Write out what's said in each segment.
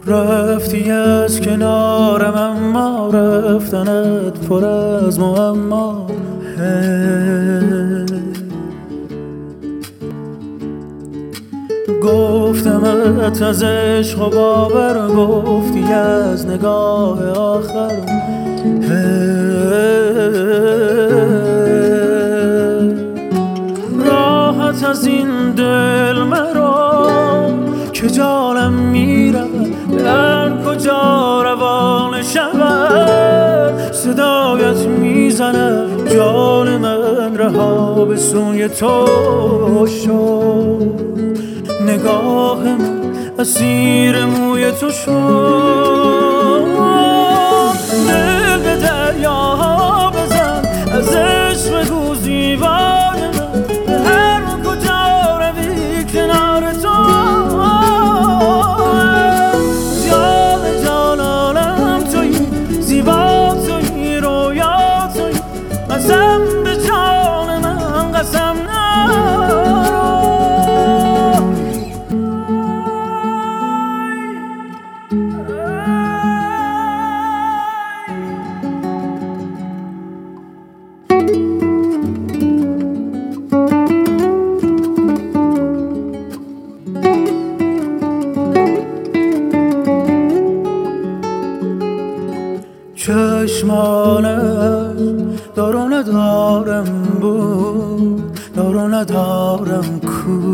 رفتی از کنارم اما رفتنت پر از معما. گفتمت از عشق و باور، گفتی از نگاه آخر. راحت از این دل مرا که جانم میرود، در کجا روان شود صدایت میزنه جان من رها به سوی تو شد. نگاه من اسیر موی تو شد. دل به دریاها بزن، از عشق بگو زیبای من، به هر کجا روی کنار تو. جان جانانم تویی، زیبا تویی، رویا تویی، قسم به جان من قسم نرو. چشمانت دار و ندارم بود، دار و ندارم کو.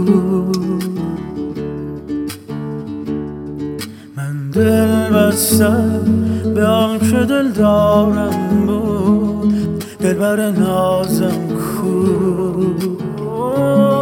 من دل بستم به آن که دل دارم بود، دلبر نازم کو.